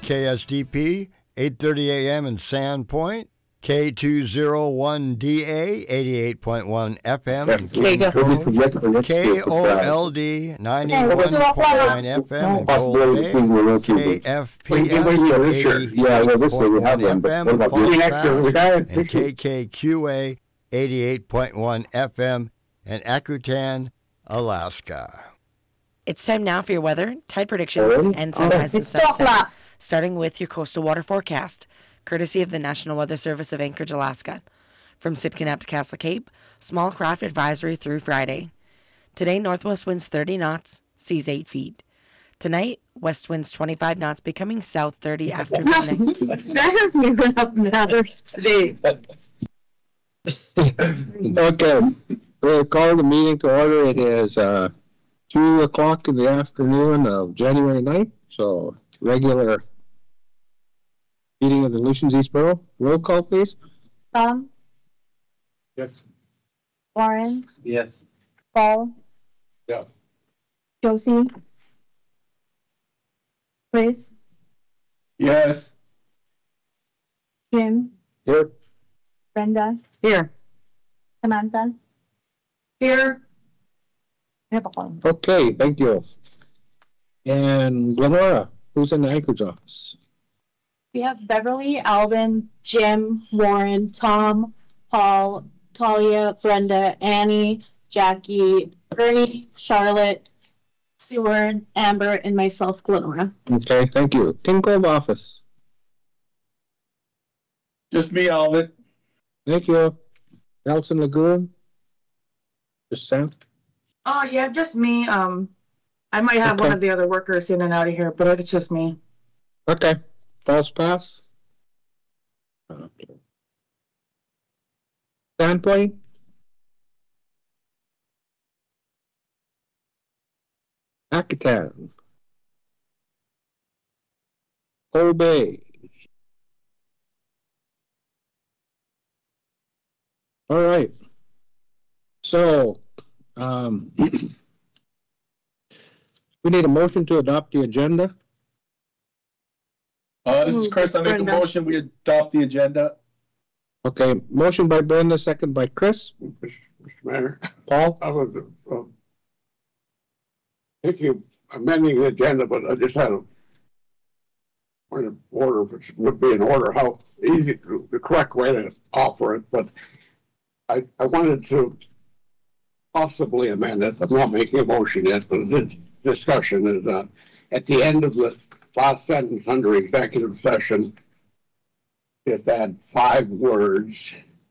KSDP, 8:30 a.m. in Sandpoint, K201DA, 88.1 FM in King Cove, KOLD, 91.9 FM in Gold Bay, KFPF, 88.1 FM in Falstaff, and KKQA, 88.1 FM in Akutan, Alaska. It's time now for your weather, tide predictions, and sunrise and sunset. Starting with your coastal water forecast, courtesy of the National Weather Service of Anchorage, Alaska. From Sitkanack to Castle Cape, small craft advisory through Friday. Today, northwest winds 30 knots, seas 8 feet. Tonight, west winds 25 knots, becoming south 30 after midnight. That doesn't have matters today. Okay, we'll call the meeting to order. It is 2 o'clock in the afternoon of January 9th, so regular meeting of the Aleutians East Borough. Roll call, please. Tom? Yes. Warren? Yes. Paul? Yeah. Josie? Chris? Yes. Jim? Here. Brenda? Here. Samantha? Here. Okay, thank you. And Lenora, who's in the Anchorage office? We have Beverly, Alvin, Jim, Warren, Tom, Paul, Talia, Brenda, Annie, Jackie, Ernie, Charlotte, Seward, Amber, and myself, Glenora. Okay, thank you. King Cove office. Just me, Alvin. Thank you. Nelson Lagoon. Just Sam. Oh, yeah, just me. I might have one of the other workers in and out of here, but it's just me. Okay. False pass. Standpoint. Akutan. Gold Bay. All right. So, we need a motion to adopt the agenda. This is Chris. I make a motion. We adopt the agenda. Okay, motion by Brenda, second by Chris. Mr. Mayor, Paul? I was thinking of amending the agenda, but I just had a point of order, which would be in order, how easy, the correct way to offer it, but I wanted to possibly amend it. I'm not making a motion yet, but this discussion is at the end of the last sentence under executive session, just add 5 words,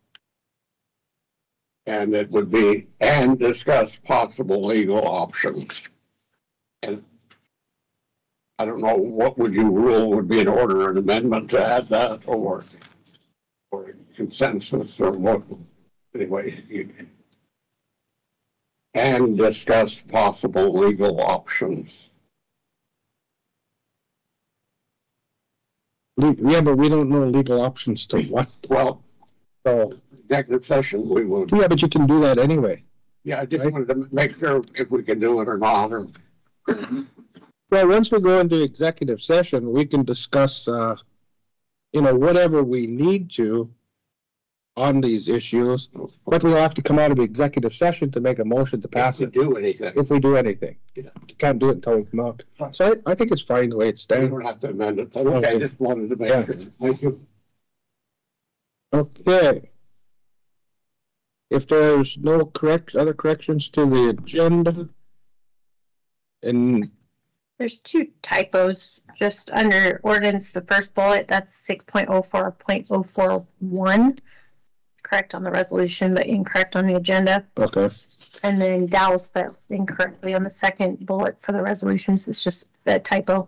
and it would be, and discuss possible legal options. And I don't know, what would you rule would be in order, an amendment to add that, or consensus, or what? Anyway, and discuss possible legal options. Yeah, but we don't know legal options to what. Well, so executive session, we would. Yeah, but you can do that anyway. Yeah, I just wanted to make sure if we can do it or not. Or... Well, once we go into executive session, we can discuss, whatever we need to on these issues, but we'll have to come out of the executive session to make a motion to pass it. Do anything. If we do anything. Yeah. You can't do it until we come out. So I think it's fine the way it's We stands. don't have to amend it. Okay, I just wanted to make sure. Thank you. Okay. If there's no other corrections to the agenda, and There's 2 typos just under ordinance, the first bullet, that's 6.04.041. Correct on the resolution, but incorrect on the agenda. okay. And then Dow spelled incorrectly on the second bullet for the resolutions. It's just a typo.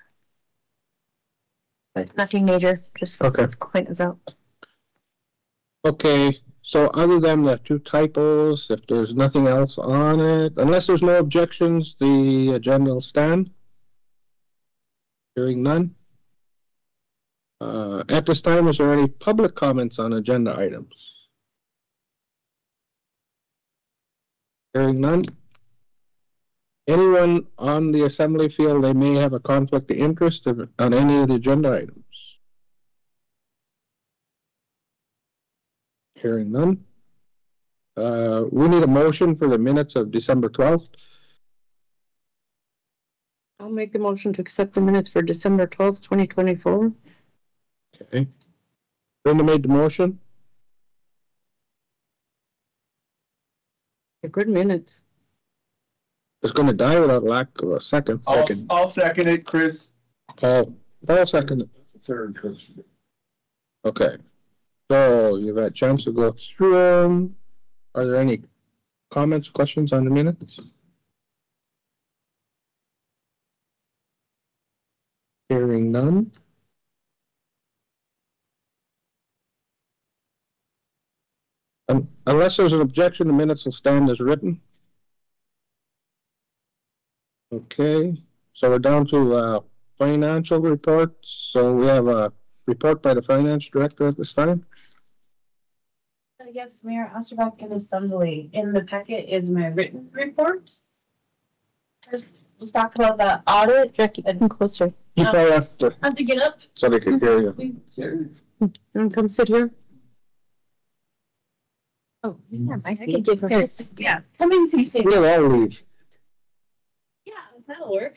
But nothing major, just Okay. point those out. Okay, so other than the 2 typos, if there's nothing else on it, unless there's no objections, the agenda will stand. Hearing none. At this time, is there any public comments on agenda items? Hearing none. Anyone on the assembly feel they may have a conflict of interest on any of the agenda items? Hearing none. We need a motion for the minutes of December 12th. I'll make the motion to accept the minutes for December 12th, 2024. Okay. Brenda made the motion. They're good minutes. It's going to die without lack of a second. I'll second it, Chris. Paul second it. Third, Chris. Okay. So you've had a chance to go through them. Are there any comments, questions on the minutes? Hearing none. Unless there's an objection, the minutes will stand as written. Okay, so we're down to financial reports. So we have a report by the finance director at this time. Yes, Mayor Osterbeck and Assembly. In the packet is my written report. First, let's talk about the audit. Jackie, come closer. You probably have to, I have to get up. so they can hear you. And come sit here. Oh, yeah, my seat. Give her his. Yeah, come in, so you say. We'll all leave. Yeah, that'll work.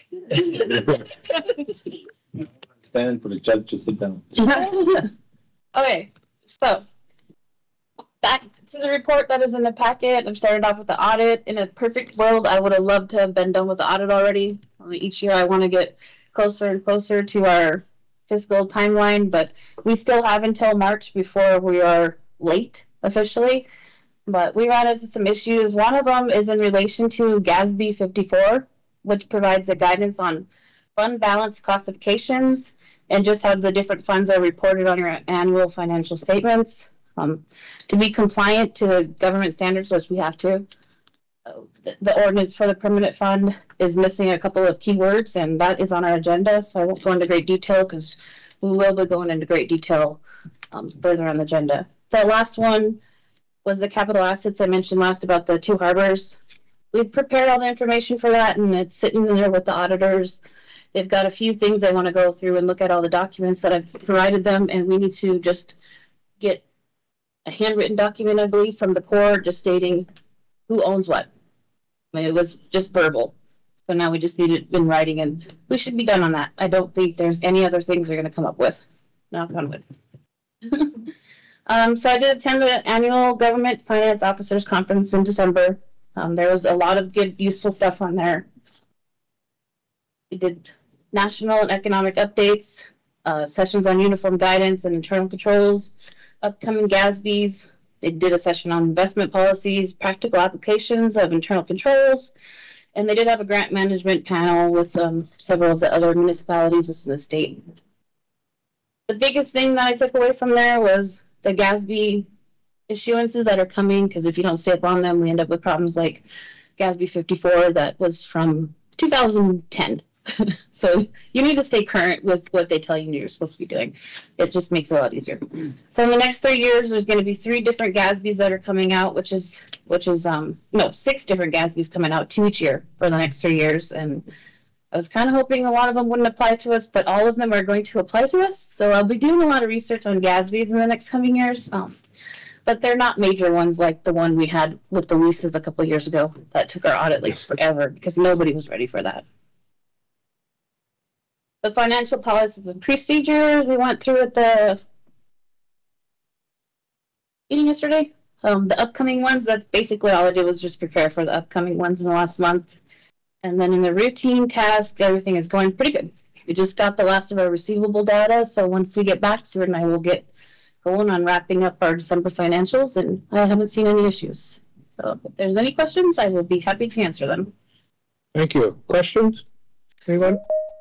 Stand for the judge to sit down. Okay, so back to the report that is in the packet. I've started off with the audit. In a perfect world, I would have loved to have been done with the audit already. Each year I want to get closer and closer to our fiscal timeline, but we still have until March before we are late officially. But we ran into some issues. One of them is in relation to GASB 54, which provides a guidance on fund balance classifications and just how the different funds are reported on your annual financial statements. To be compliant to the government standards, which we have to, the ordinance for the permanent fund is missing a couple of keywords, and that is on our agenda, so I won't go into great detail because we will be going into great detail further on the agenda. The last one was the capital assets I mentioned last about the two harbors. We've prepared all the information for that, and it's sitting there with the auditors. They've got a few things they want to go through and look at all the documents that I've provided them, and we need to just get a handwritten document, I believe, from the Corps just stating who owns what. I mean, it was just verbal. So now we just need it in writing, and we should be done on that. I don't think there's any other things they're going to come up with. Knock on wood. So I did attend the annual Government Finance Officers Conference in December. There was a lot of good, useful stuff on there. We did national and economic updates, sessions on uniform guidance and internal controls, upcoming GASBs. They did a session on investment policies, practical applications of internal controls, and they did have a grant management panel with several of the other municipalities within the state. The biggest thing that I took away from there was the GASB issuances that are coming, because if you don't stay up on them, we end up with problems like GASB 54 that was from 2010. So you need to stay current with what they tell you you're supposed to be doing. It just makes it a lot easier. So in the next 3 years, there's going to be 3 different GASBs that are coming out, which is 6 different GASBs coming out, 2 each year for the next 3 years. And I was kind of hoping a lot of them wouldn't apply to us, but all of them are going to apply to us. So I'll be doing a lot of research on GASBs in the next coming years. But they're not major ones like the one we had with the leases a couple of years ago that took our audit like forever because nobody was ready for that. The financial policies and procedures we went through at the meeting yesterday. The upcoming ones, that's basically all I did was just prepare for the upcoming ones in the last month. And then in the routine task, everything is going pretty good. We just got the last of our receivable data, so once we get back to it, and I will get going on wrapping up our December financials, and I haven't seen any issues. So if there's any questions, I will be happy to answer them. Thank you. Questions? Anyone?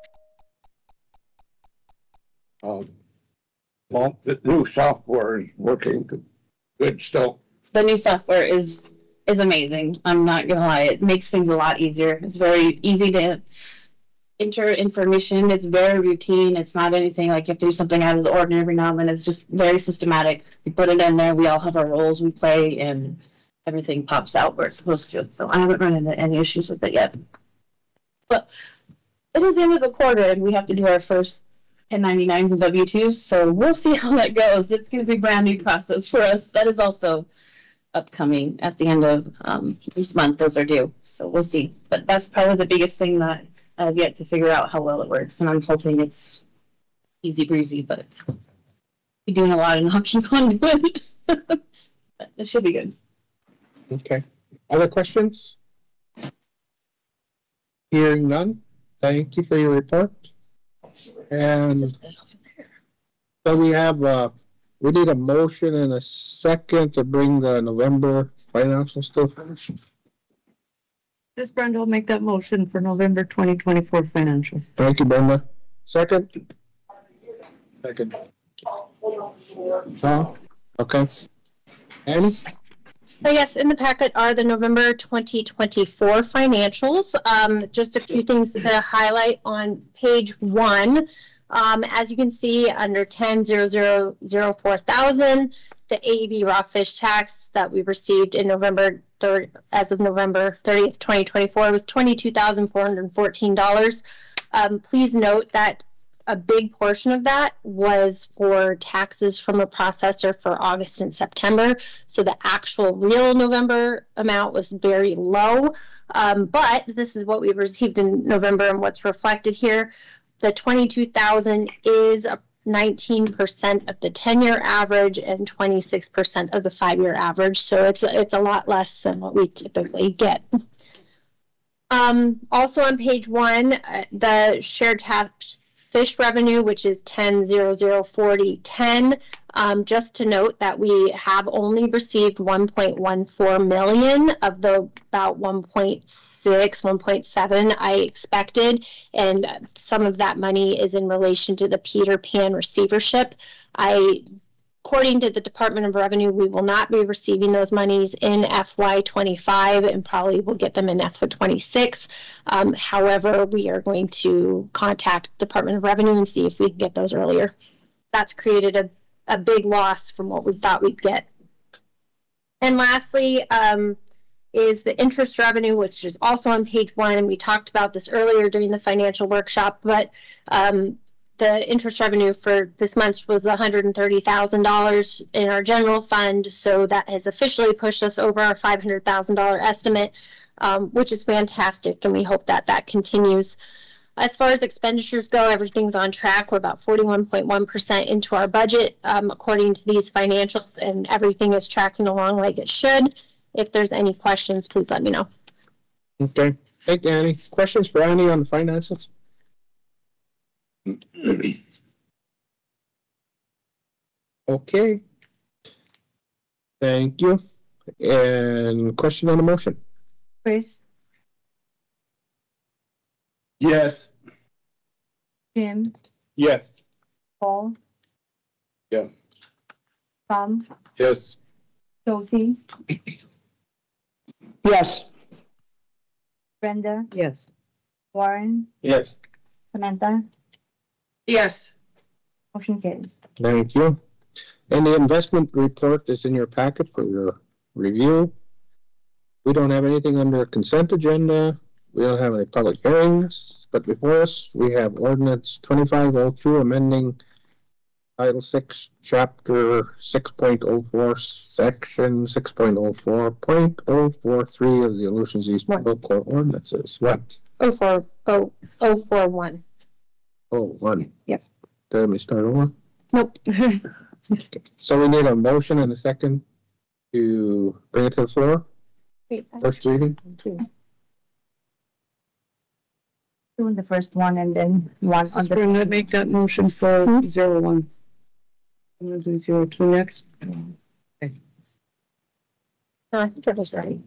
Well, the new software is working good still. The new software is amazing. I'm not gonna lie, it makes things a lot easier. It's very easy to enter information. It's very routine. It's not anything like you have to do something out of the ordinary every now and then. It's just very systematic. We put it in there, we all have our roles we play, and everything pops out where it's supposed to. So I haven't run into any issues with it yet. But it is the end of the quarter, and we have to do our first 1099s and W-2s, so we'll see how that goes. It's going to be a brand new process for us. That is also upcoming at the end of each month. Those are due, so we'll see. But that's probably the biggest thing that I've yet to figure out how well it works, and I'm hoping it's easy breezy, but we're doing a lot of knocking on wood. But it should be good. Okay. Other questions? Hearing none. Thank you for your report. And so we have, we need a motion and a second to bring the November financials to finish. This Brenda will make that motion for November 2024 financials. Thank you, Brenda. Second? Second. Okay. Annie? So yes, in the packet are the November 2024 financials. Just a few things to highlight on page 1. As you can see, under 10,000,040,000, the AEB raw fish tax that we received in November 3rd, as of November 30th, 2024, was $22,414. Please note that a big portion of that was for taxes from a processor for August and September. So the actual real November amount was very low. But this is what we received in November and what's reflected here. The 22,000 is 19% of the 10-year average and 26% of the 5-year average. So it's a lot less than what we typically get. Also on page 1, the shared tax fish revenue, which is 10,000,40,10. Just to note that we have only received 1.14 million of the about 1.6, 1.7 I expected, and some of that money is in relation to the Peter Pan receivership. According to the Department of Revenue, we will not be receiving those monies in FY25 and probably will get them in FY26. However, we are going to contact Department of Revenue and see if we can get those earlier. That's created a big loss from what we thought we'd get. And lastly, is the interest revenue, which is also on page 1. And we talked about this earlier during the financial workshop, but the interest revenue for this month was $130,000 in our general fund, so that has officially pushed us over our $500,000 estimate, which is fantastic, and we hope that that continues. As far as expenditures go, everything's on track. We're about 41.1% into our budget, according to these financials, and everything is tracking along like it should. If there's any questions, please let me know. Okay. Thank you, Annie. Questions for Annie on the finances? Okay. Thank you. And question on the motion? Chris, Yes. Jim, Yes. Paul, Yeah. Tom, Yes. Josie, Yes. Brenda, Yes. Warren, Yes. Samantha. Yes. Motion carries. Thank you. And the investment report is in your packet for your review. We don't have anything under a consent agenda. We don't have any public hearings, but before us, we have ordinance 2502 amending Title 6, Chapter 6.04, Section 6.04.043 of the Aleutians East Municipal Court ordinances. What? 041. Oh, one. Yep. Let me start over. Nope. Okay. So we need a motion and a second to bring it to the floor. First reading. Doing the first one and then one on Let's the. make that motion for 01. I'm gonna do 02 next. I think it was right.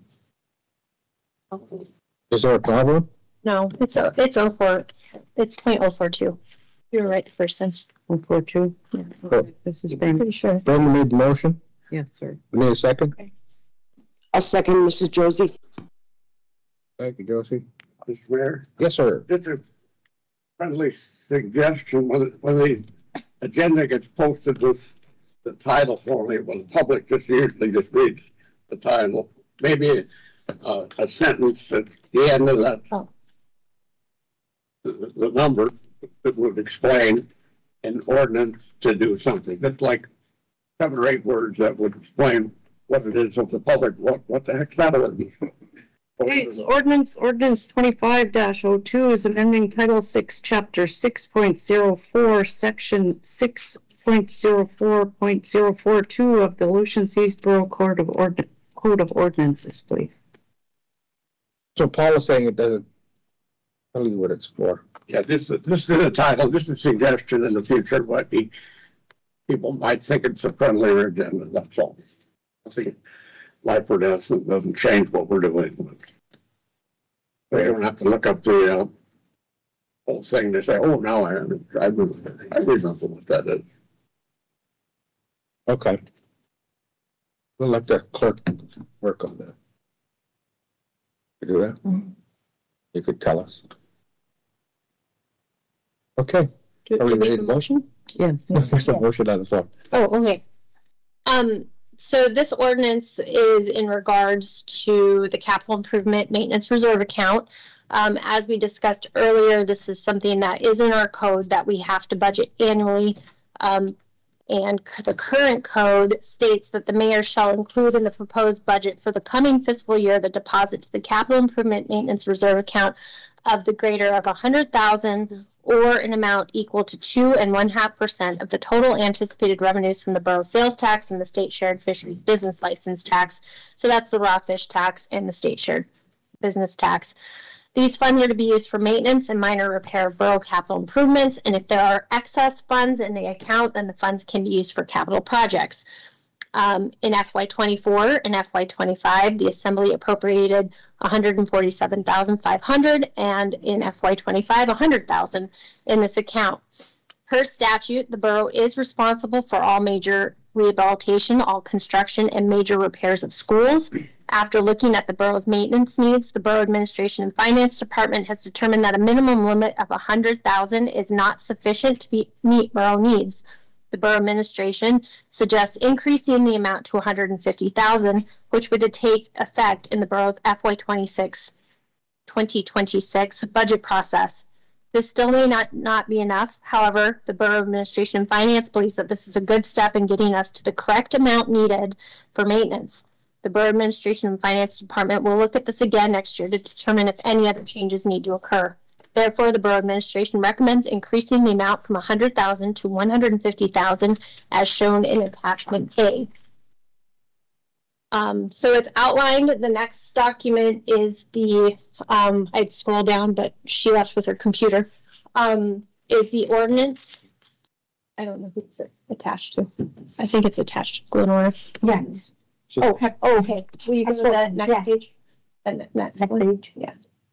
Is there a problem? No, it's 04. It's .042. You were right the first time. 042. Yeah. This is Brenda. Pretty sure. Brenda made the motion. Yes, sir. We need a second. I'll second Mrs. Josie. Thank you, Josie. Mr. Mayor, Yes, sir. just a friendly suggestion, when the agenda gets posted with the title for it, when the public usually just reads the title, maybe a sentence at the end of that the number that would explain an ordinance to do something. That's like 7 or 8 words that would explain what it is of the public. What the heck's that ordinance? Okay, it's ordinance 25-02 is amending Title 6, Chapter 6.04, Section 6.04.042 of the Lucian East Borough Code of Ordinances, please. So Paul is saying it doesn't tell you what it's for. Yeah, this is a title, just a suggestion in the future, but people might think it's a friendlier agenda, that's all. I think life or death doesn't change what we're doing. They don't have to look up the whole thing to say, oh, now I remember what that is. Okay. We'll let the clerk work on that. You do that? You could tell us. Okay. Are we ready to motion? Yes. There's a motion on the floor. Oh, okay. So this ordinance is in regards to the capital improvement maintenance reserve account. As we discussed earlier, this is something that is in our code that we have to budget annually. And the current code states that the mayor shall include in the proposed budget for the coming fiscal year the deposit to the capital improvement maintenance reserve account of the greater of $100,000 or an amount equal to 2.5% of the total anticipated revenues from the borough sales tax and the state shared fisheries business license tax. So that's the raw fish tax and the state shared business tax. These funds are to be used for maintenance and minor repair of borough capital improvements, and if there are excess funds in the account, then the funds can be used for capital projects. In FY24 and FY25, the Assembly appropriated $147,500, and in FY25, $100,000 in this account. Per statute, the borough is responsible for all major rehabilitation, all construction, and major repairs of schools. After looking at the borough's maintenance needs, the Borough Administration and Finance Department has determined that a minimum limit of $100,000 is not sufficient to meet borough needs. The Borough Administration suggests increasing the amount to $150,000, which would take effect in the borough's FY2026 budget process. This still may not be enough. However, the Borough Administration and Finance believes that this is a good step in getting us to the correct amount needed for maintenance. The Borough Administration and Finance Department will look at this again next year to determine if any other changes need to occur. Therefore, the Borough Administration recommends increasing the amount from $100,000 to $150,000 as shown in Attachment A. So it's outlined. The next document is the, I'd scroll down, but she left with her computer, is the ordinance. I don't know who it's attached to. I think it's attached to Glenora. Yes. Okay. Will you go to the next page? Next page. Yeah.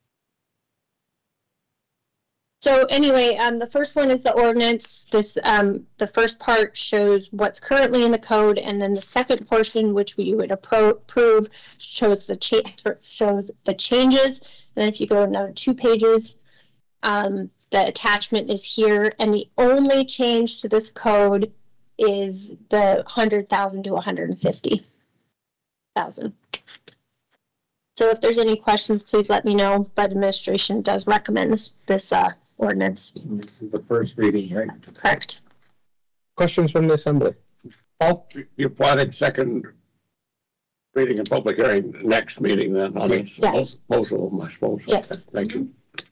So anyway, the first one is the ordinance. This the first part shows what's currently in the code, and then the second portion, which we would approve, shows the changes. And then if you go another 2 pages, the attachment is here, and the only change to this code is the $100,000 to $150,000. So if there's any questions, please let me know. But administration does recommend this ordinance. This is the first reading, right? Correct. Questions from the Assembly? Paul, you're planning second reading and public hearing next meeting then? I mean, yes. Most of them, I suppose. Yes. Thank you.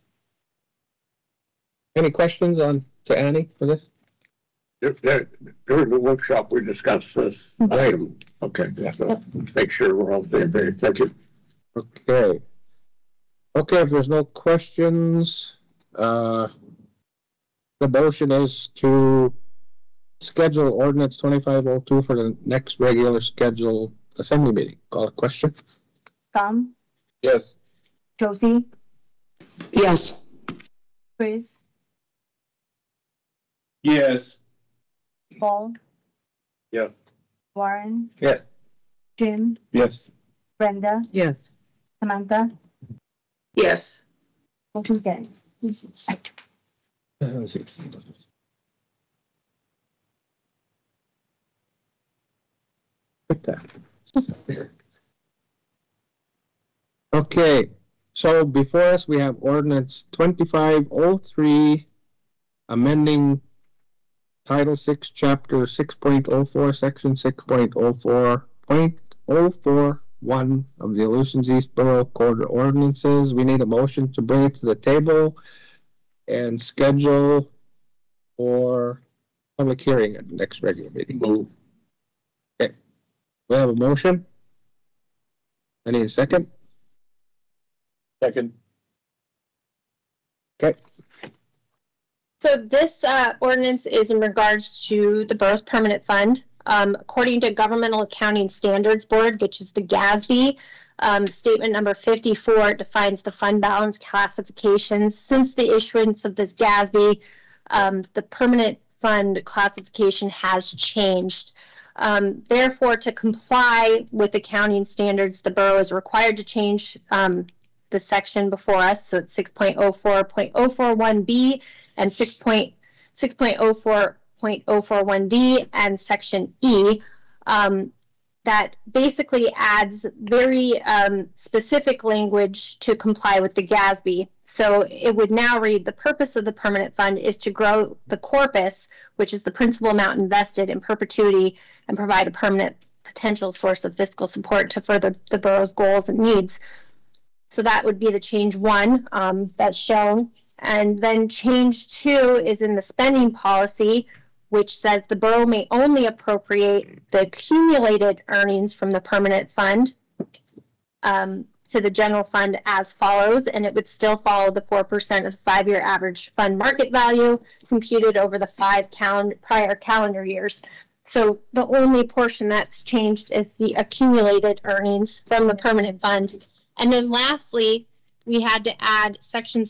Any questions to Annie for this? During the workshop, we discussed this item. Okay, so make sure we're all there. Thank you. Okay. Okay, if there's no questions, the motion is to schedule ordinance 2502 for the next regular scheduled assembly meeting. Call a question? Tom? Yes. Josie? Yes. Chris? Yes. Paul? Yes. Warren? Yes. Jim? Yes. Brenda? Yes. Samantha? Yes. Motion carries. Let's see. Like that. Okay, So before us, we have ordinance 2503, amending Title 6, Chapter 6.04, Section 6.04.041 of the Aleutians East Borough Code of Ordinances. We need a motion to bring it to the table and schedule for public hearing at the next regular meeting. Move. Okay. We have a motion. I need a second. Second. Okay. So this ordinance is in regards to the borough's permanent fund. According to Governmental Accounting Standards Board, which is the GASB, statement number 54 defines the fund balance classifications. Since the issuance of this GASB, the permanent fund classification has changed. Therefore, to comply with accounting standards, the borough is required to change the section before us. So it's 6.04.041B and 6.04.041D and section E. That basically adds very specific language to comply with the GASB. So it would now read, the purpose of the permanent fund is to grow the corpus, which is the principal amount invested in perpetuity, and provide a permanent potential source of fiscal support to further the borough's goals and needs. So that would be the change 1 that's shown. And then change 2 is in the spending policy, which says the borough may only appropriate the accumulated earnings from the permanent fund to the general fund as follows, and it would still follow the 4% of the 5-year average fund market value computed over the 5 prior calendar years. So the only portion that's changed is the accumulated earnings from the permanent fund. And then lastly, we had to add section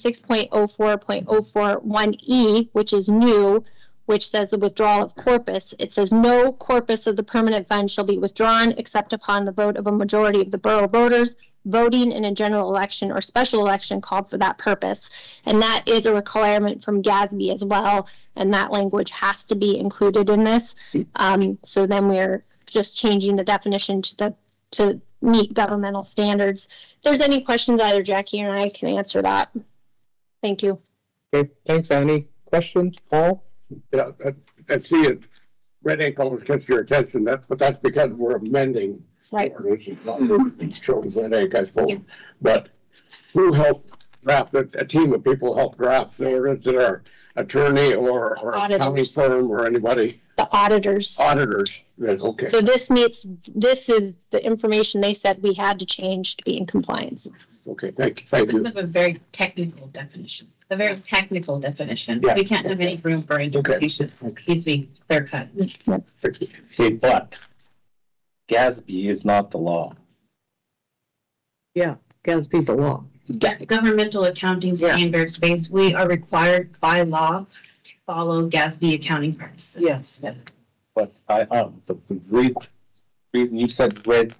6.04.041E, which is new, which says the withdrawal of corpus. It says no corpus of the permanent fund shall be withdrawn except upon the vote of a majority of the borough voters voting in a general election or special election called for that purpose. And that is a requirement from GASB as well, and that language has to be included in this. So then we're just changing the definition to meet governmental standards. If there's any questions, either Jackie or I can answer that. Thank you. Okay, thanks, Annie. Questions, Paul? Yeah, I see it. Red ink always catch your attention, but that's because we're amending. Right. It shows red ink, I suppose. Yeah. But who helped draft it? A team of people helped draft the ordinance. Is it our attorney or a county firm or anybody? The auditors. Auditors. Yes, okay. So this is the information they said we had to change to be in compliance. Okay, thank you. This is a very technical definition. A very technical definition. Yeah. We can't have any room for interpretation. Okay. Needs to be clear cut. Okay, but GASB is not the law. Yeah, GASB's a law. Governmental accounting standards we are required by law to follow GASB accounting practices. Yes. But the reason you said red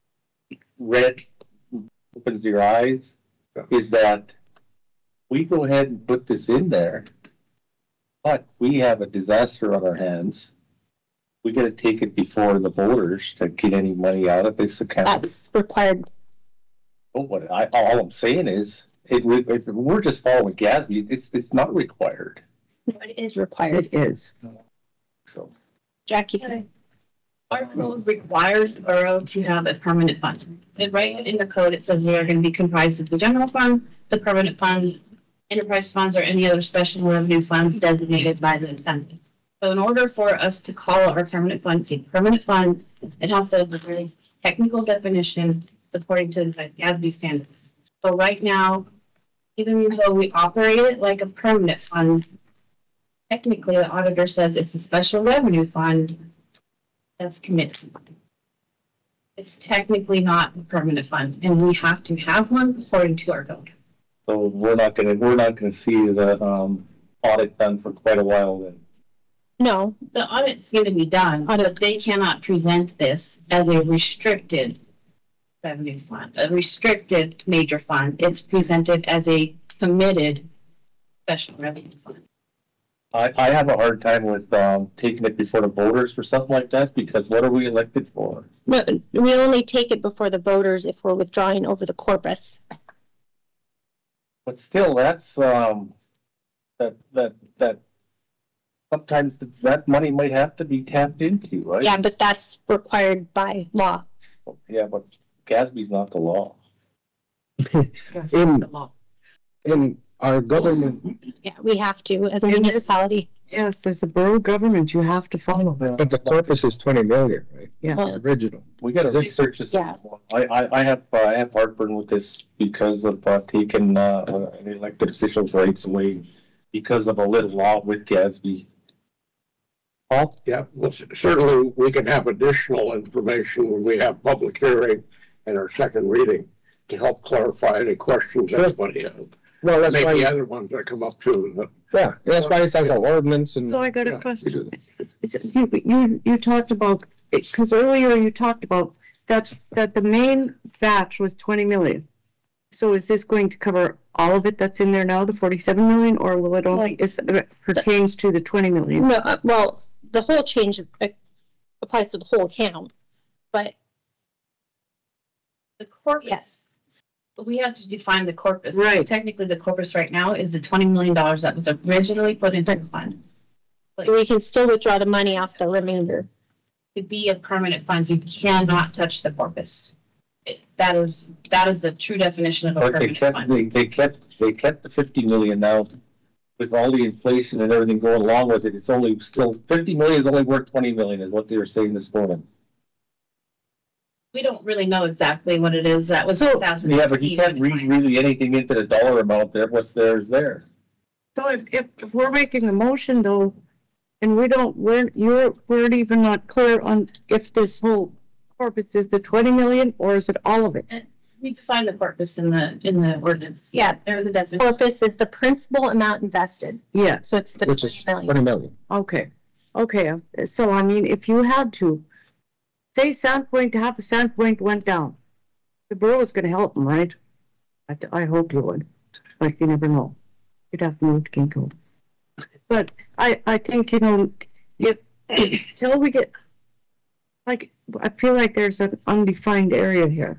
opens your eyes is that we go ahead and put this in there, but we have a disaster on our hands. We got to take it before the voters to get any money out of this account. That's required. Oh, all I'm saying is, if we're just following GASB, it's not required. No, it is required. It is. So, Jackie. Our code requires the borough to have a permanent fund. And right in the code, it says we are going to be comprised of the general fund, the permanent fund, enterprise funds, or any other special revenue funds designated by the assembly. So in order for us to call our permanent fund a permanent fund, it has to have a very technical definition according to the GASB standards. So right now, even though we operate it like a permanent fund, technically the auditor says it's a special revenue fund that's committed. It's technically not a permanent fund, and we have to have one according to our code. so we're not gonna see the audit done for quite a while then. No. The audit's going to be done, but they cannot present this as a restricted revenue fund, a restricted major fund. It's presented as a committed special revenue fund. I have a hard time with taking it before the voters for something like that, because what are we elected for? No, we only take it before the voters if we're withdrawing over the corpus. But still, that's, that sometimes that money might have to be tapped into, right? Yeah, but that's required by law. Yeah, but Gatsby's not the law. In our government, Yeah, we have to as a municipality. Yes, as the borough government, you have to follow that. but the corpus is 20 million, right? Yeah. Well, Original. We gotta research this. Yeah. I have heartburn with this because of taking an elected official's rights away because of a little law with Gatsby. Paul? Yeah, well, certainly we can have additional information when we have public hearing and our second reading to help clarify any questions anybody has. Well, that's Maybe why. other ones that come up too. Yeah, that's why it says an ordinance and. So I got Yeah, a question. we You talked about, because earlier you talked about that the main batch was 20 million. So is this going to cover all of it that's in there now, the 47 million, or will it only, pertains to the 20 million? No, well, the whole change applies to the whole account, but The corpus. Yes. But we have to define the corpus. Right. Technically, the corpus right now is the $20 million that was originally put into the fund. we can still withdraw the money off the remainder. To be a permanent fund, you cannot touch the corpus. That is the true definition of a But permanent fund. they kept the 50 million now with all the inflation and everything going along with it. It's only still 50 million is only worth 20 million is what they were saying this morning. We don't really know exactly what it is. That was 2018. Yeah, but you can't read really anything into the dollar amount there. What's there is there. So if we're making a motion though, and we're even not clear on if this whole corpus is the 20 million or is it all of it? We define the corpus in the ordinance. Yeah. There's a definition. Corpus is the principal amount invested, Yeah, so it's the Which is 20 million. 20 million. okay. So I mean, if you had to, say Sandpoint, half of Sandpoint went down, the borough is gonna help them, right? I hope you would, but you never know. You'd have to move to Kinko. But I think, if till we get, like, I feel like there's an undefined area here.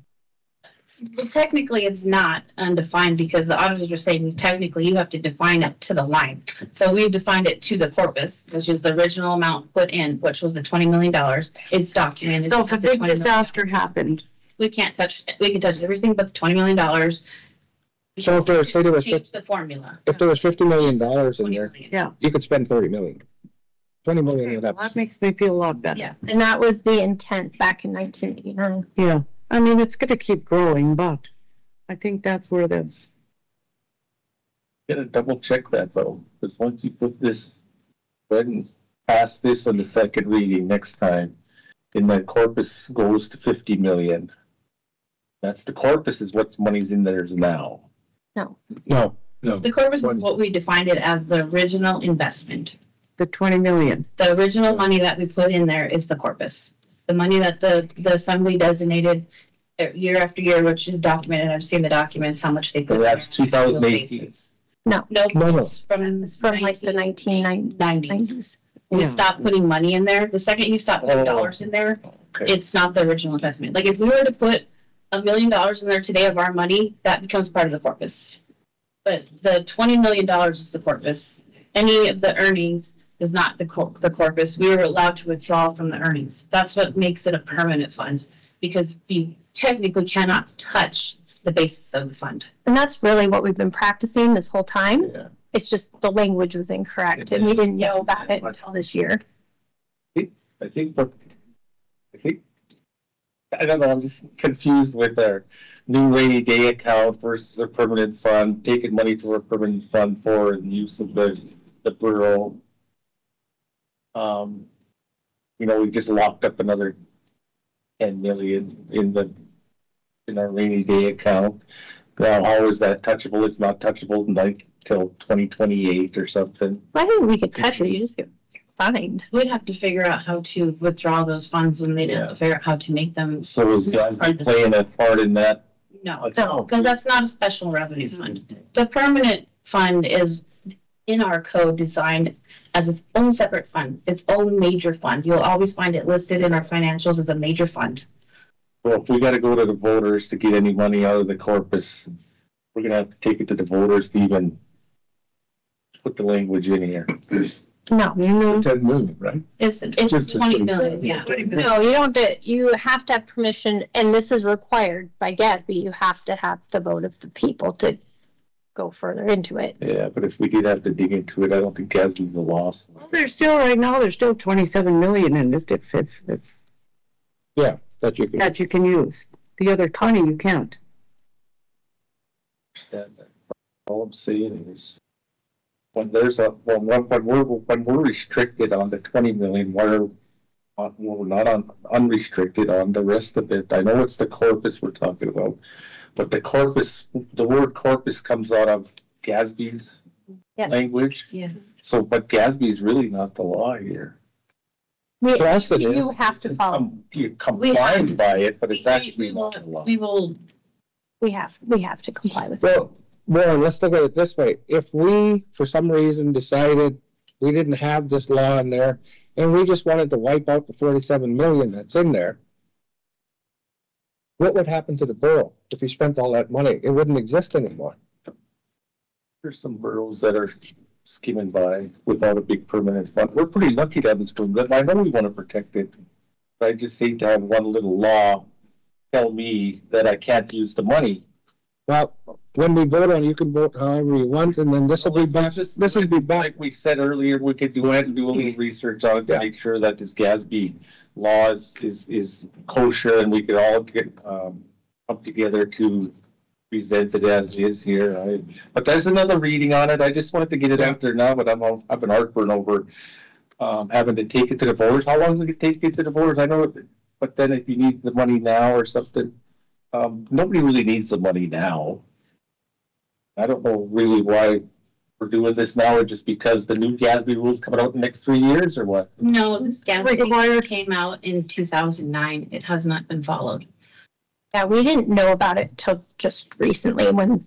Well, technically, it's not undefined because the auditors are saying technically you have to define it to the line. So we've defined it to the corpus, which is the original amount put in, which was the $20 million. It's documented. So if a big disaster happened, we can't touch, we can touch everything but the $20 million. So if there was, say there was, Change the formula. if there was $50 million in 20 there, million. yeah. you could spend 30 million. 20 million Okay, would well, have. that makes me feel a lot better. Yeah. And that was the intent back in 1989. Yeah. I mean, it's gonna keep growing, but I think that's where the, You gotta double check that though, because once you put this, go ahead and pass this on the second reading next time, and that corpus goes to 50 million. That's the corpus is what's money's in there now. No. The corpus is what we defined it as the original investment. the 20 million. The original money that we put in there is the corpus. The money that the assembly designated year after year, which is documented. I've seen the documents, how much they put. So that's there on an annual 2018. basis. No, No, No. it's from like the 1990s. 90s. We Yeah. stopped putting money in there. The second you stop putting Oh. dollars in there, Okay. it's not the original investment. Like if we were to put $1 million in there today of our money, that becomes part of the corpus. But the $20 million is the corpus. Any of the earnings is not the corpus. We are allowed to withdraw from the earnings. That's what makes it a permanent fund, because we technically cannot touch the basis of the fund. And that's really what we've been practicing this whole time. Yeah. It's just the language was incorrect and we didn't know about it until this year. I don't know, I'm just confused with our new rainy day account versus a permanent fund, taking money from a permanent fund for the use of the borough. We just locked up another 10 million in our rainy day account. Now, how is that touchable? It's not touchable until 2028 or something. I think we could touch it, you just get fined. We'd have to figure out how to withdraw those funds, and they'd have to figure out how to make them. So is Gatsby playing a part in that? No, because that's not a special revenue fund. The permanent fund is in our code designed as its own separate fund, its own major fund. You'll always find it listed in our financials as a major fund. Well, if we gotta go to the voters to get any money out of the corpus, we're gonna have to take it to the voters to even put the language in here. No. 10 million, right? It's Just 20 million, yeah. No, you don't. You have to have permission, and this is required by GASB. You have to have the vote of the people to go further into it. Yeah, but if we did have to dig into it, I don't think Gatsby's a loss. Well, there's still, right now, there's still 27 million in it if Yeah, that you can. that you can use. The other 20 you can't. Understand that. All I'm saying is, when we're restricted on the 20 million, we're not unrestricted on the rest of it. I know it's the corpus we're talking about, but the word corpus comes out of Gatsby's Yes. language. Yes. So, but Gatsby is really not the law here. Yes, it is. You have to follow. You're complying by it, but it's actually not the law. We will, We have to comply with it. Well, Warren, let's look at it this way. If we, for some reason, decided we didn't have this law in there, and we just wanted to wipe out the 47 million that's in there, what would happen to the borough if we spent all that money? It wouldn't exist anymore. There's some boroughs that are skimming by without a big permanent fund. We're pretty lucky to have this permanent. I know we want to protect it, but I just hate to have one little law tell me that I can't use the money. Well, when we vote on it, you can vote however you want, and then this will be back. This will be back. Like we said earlier, we could do it and do a little research on it to make sure that this GASB law is kosher, and we could all get come together to present it as is here. But there's another reading on it. I just wanted to get it out there now, but I've been heartburn over having to take it to the voters. How long does it take to get to the voters? I know, but then if you need the money now or something, nobody really needs the money now. I don't know really why we're doing this now, or just because the new GASB rules coming out in the next 3 years, or what? no, this GASB came out in 2009. It has not been followed. Yeah, we didn't know about it till just recently when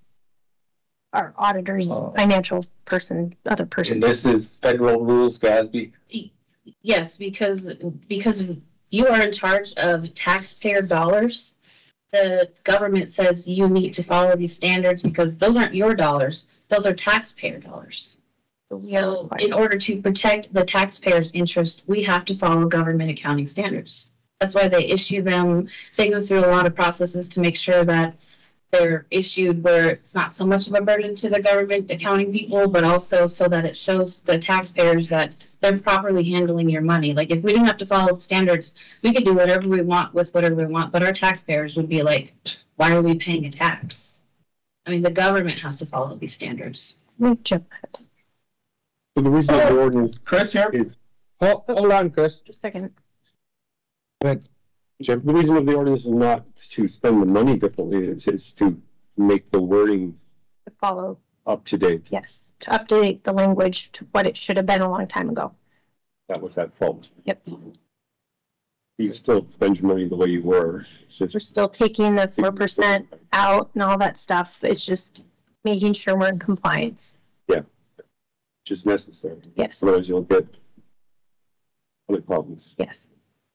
our auditors, financial person, other person. And this is federal rules, GASB? Yes, because you are in charge of taxpayer dollars. The government says you need to follow these standards because those aren't your dollars. Those are taxpayer dollars. So in order to protect the taxpayers' interest, we have to follow government accounting standards. That's why they issue them. They go through a lot of processes to make sure that they're issued where it's not so much of a burden to the government accounting people, but also so that it shows the taxpayers that they're properly handling your money. Like if we didn't have to follow the standards, we could do whatever we want with whatever we want, but our taxpayers would be like, why are we paying a tax? I mean, the government has to follow these standards. So the reason the ordinance, Chris here. Hold on, Chris. Just a second. But Jeff, the reason of the ordinance is not to spend the money differently, it's to make the wording To follow, up to date. yes, to update the language to what it should have been a long time ago. That was at fault. Yep. You still spend your money the way you were. It's We're just, still taking the 4% out and all that stuff. It's just making sure we're in compliance. just necessary. Yes, Otherwise you'll get other problems. yes.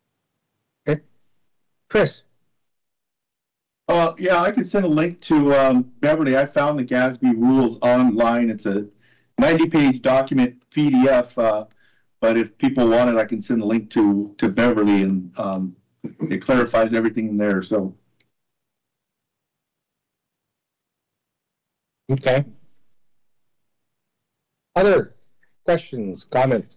Chris, Yeah, I can send a link to Beverly. I found the GASB rules online. It's a 90-page document PDF. But if people want it, I can send a link to Beverly, and it clarifies everything in there. So okay. Other questions, comments?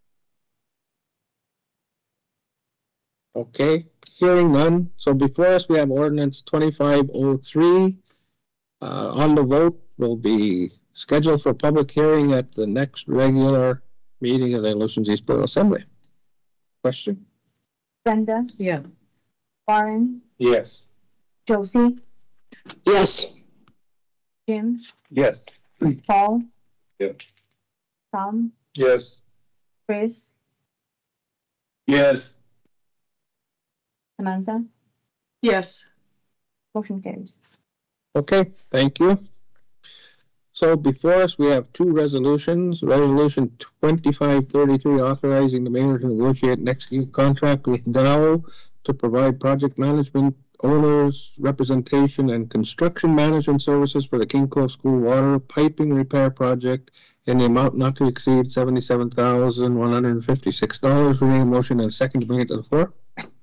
Okay, hearing none. So before us, we have ordinance 2503. On the vote will be scheduled for public hearing at the next regular meeting of the Aloysius East Borough Assembly. Question? Brenda, Yeah. Warren, Yes. Josie, Yes. Jim, Yes. Paul. Yeah. Tom, Yes. Chris, yes, Samantha, Yes. motion carries. Okay, thank you. So before us, we have two resolutions. Resolution 2533 authorizing the mayor to negotiate an execute contract with Dow to provide project management owners representation and construction management services for the King Cove School water piping repair project in the amount not to exceed $77,156. We need a motion and a second to bring it to the floor.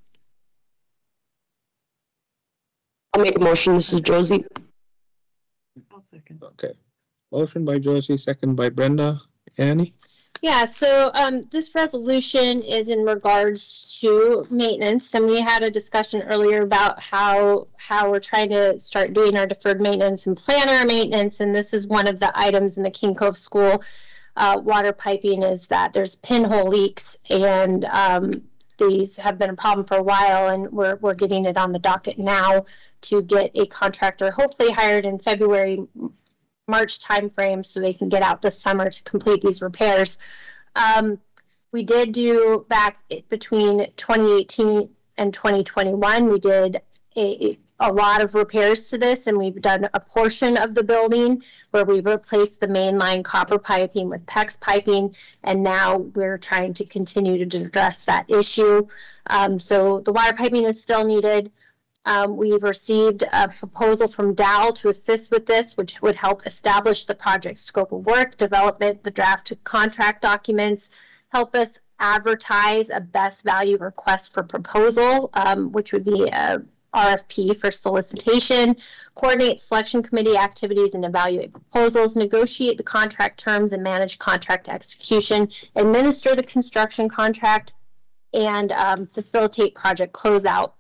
I'll make a motion. This is Josie. I'll second. Okay. Motion by Josie, second by Brenda. Annie? Yeah, so this resolution is in regards to maintenance, and we had a discussion earlier about how we're trying to start doing our deferred maintenance and plan our maintenance, and this is one of the items in the King Cove School water piping is that there's pinhole leaks, and these have been a problem for a while, and we're getting it on the docket now to get a contractor hopefully hired in February, March timeframe so they can get out this summer to complete these repairs. We did do back between 2018 and 2021, we did a lot of repairs to this, and we've done a portion of the building where we replaced the mainline copper piping with PEX piping, and now we're trying to continue to address that issue. So the wire piping is still needed. We've received a proposal from Dow to assist with this, which would help establish the project scope of work, development, the draft contract documents, help us advertise a best value request for proposal, which would be a RFP for solicitation, coordinate selection committee activities and evaluate proposals, negotiate the contract terms and manage contract execution, administer the construction contract, and facilitate project closeout.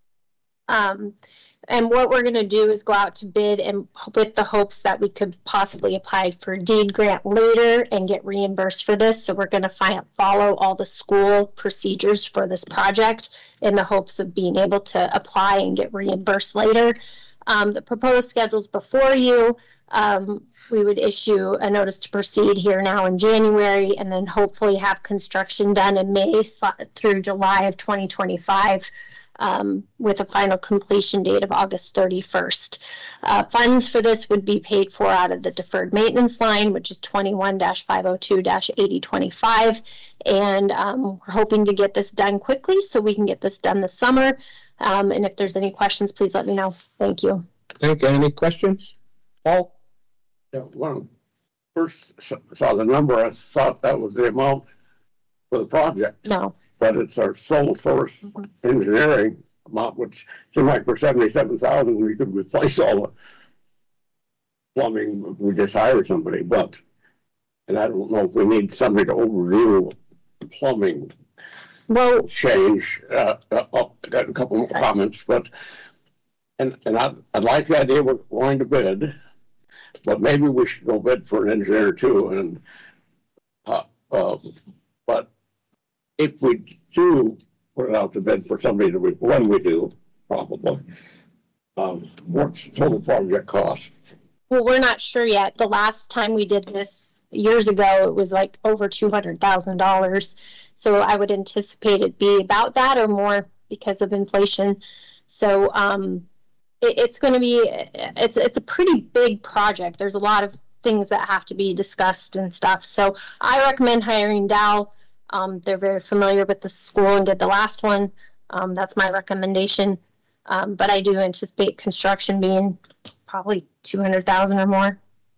And what we're going to do is go out to bid and with the hopes that we could possibly apply for a deed grant later and get reimbursed for this. So we're going to follow all the school procedures for this project in the hopes of being able to apply and get reimbursed later. The proposed schedules before you, we would issue a notice to proceed here now in January, and then hopefully have construction done in May through July of 2025. With a final completion date of August 31st. Funds for this would be paid for out of the deferred maintenance line, which is 21-502-8025. And we're hoping to get this done quickly so we can get this done this summer. And if there's any questions, please let me know. Thank you. Thank you. Any questions? Paul? Yeah, when I first saw the number, I thought that was the amount for the project. No. But it's our sole source engineering amount, which seems like for $77,000 we could replace all the plumbing if we just hire somebody. And I don't know if we need somebody to overview plumbing change. I've got a couple more comments, and I'd like the idea we're going to bid, but maybe we should go bid for an engineer too. But if we do put it out to bid for somebody when we do, probably, what's the total project cost? Well, we're not sure yet. The last time we did this years ago, it was like over $200,000. So I would anticipate it be about that or more because of inflation. So it's going to be, it's a pretty big project. There's a lot of things that have to be discussed and stuff. So I recommend hiring Dow. They're very familiar with the school and did the last one. That's my recommendation. But I do anticipate construction being probably $200,000 or more.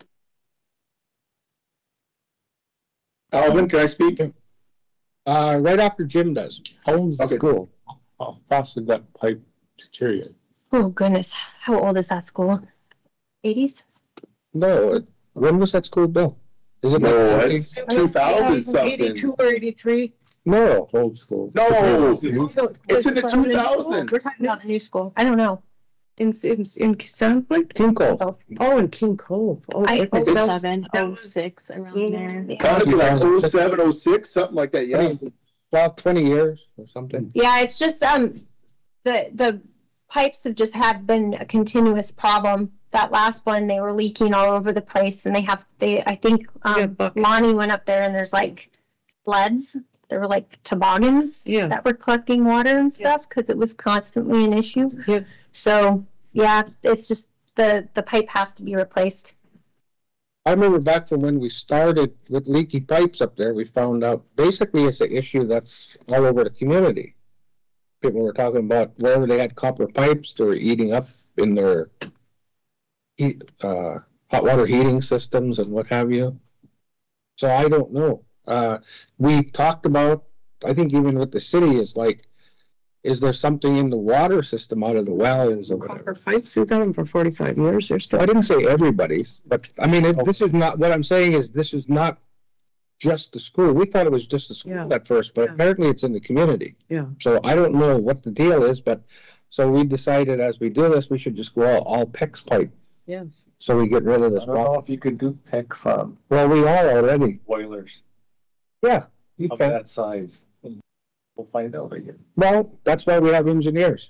Alvin, can I speak? Right after Jim does. How old is the school? How fast did that pipe deteriorate? Oh, goodness. How old is that school? 80s? No. When was that school built? Is it it's 2000 something. 82 or 83. No, old school. No, it's in the 2000s. We're talking about the new school. I don't know. In Sandpoint? King Cove. Oh, in King Cove. Oh, I hope 07, 06, around there. Gotta be like 07, 06, something like that, yeah. About 20 years or something. Yeah, it's just the pipes have just been a continuous problem. That last one, they were leaking all over the place, and I think Lonnie went up there, and there's like sleds. There were like toboggans that were collecting water and stuff because it was constantly an issue. Yeah. So yeah, it's just the pipe has to be replaced. I remember back from when we started with leaky pipes up there, we found out basically it's an issue that's all over the community. people were talking about wherever they had copper pipes, they were eating up in their hot water heating systems and what have you. So I don't know. We talked about, I think even with the city, is like, is there something in the water system out of the wells or whatever? Copper pipes, we've got them for 45 years. They're still. I didn't say everybody's, but I mean, this is not, what I'm saying is this is not just the school. We thought it was just the school at first, but apparently it's in the community. Yeah. So I don't know what the deal is, but so we decided as we do this, we should just go all PEX pipe. Yes. So we get rid of this I don't know if you could do PEX on Well, we are already. boilers Yeah. You of can. that size. We'll find out again. Well, that's why we have engineers.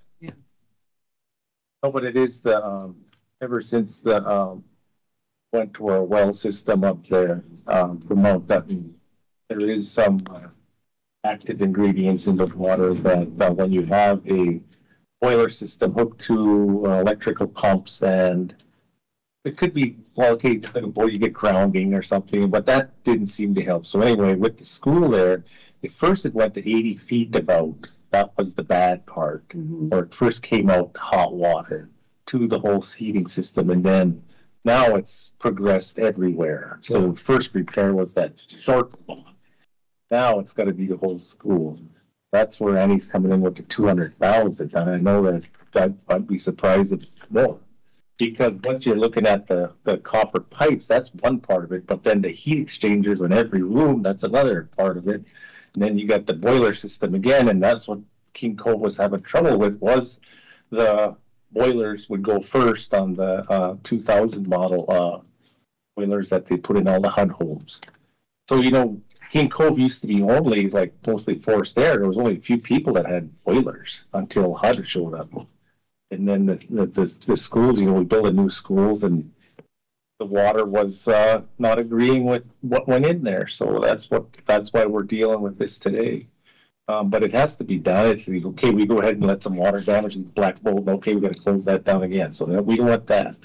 No, but it is the, ever since the, went to our well system up there, for Mount Dutton, there is some active ingredients in the water that when you have a boiler system hooked to electrical pumps, and it could be, well, okay, just like a boy, you get grounding or something, but that didn't seem to help. So anyway, with the school there, at first it went to 80 feet about. That was the bad part. Or it first came out hot water to the whole heating system, and then now it's progressed everywhere. So the first repair was that short one. Now it's got to be the whole school. That's where Annie's coming in with the 200,000, and I know that I'd be surprised if it's more. Because once you're looking at the copper pipes, that's one part of it, but then the heat exchangers in every room, that's another part of it. And then you got the boiler system again, and that's what King Cove was having trouble with, was the boilers would go first on the 2000 model boilers that they put in all the HUD homes. So, you know, King Cove used to be only like mostly forced air. There was only a few people that had boilers until HUD showed up. And then the schools, you know, we built new schools, and the water was not agreeing with what went in there. So that's why we're dealing with this today. But it has to be done. It's okay. We go ahead and let some water damage and black mold. Okay, we got to close that down again. So we don't want that.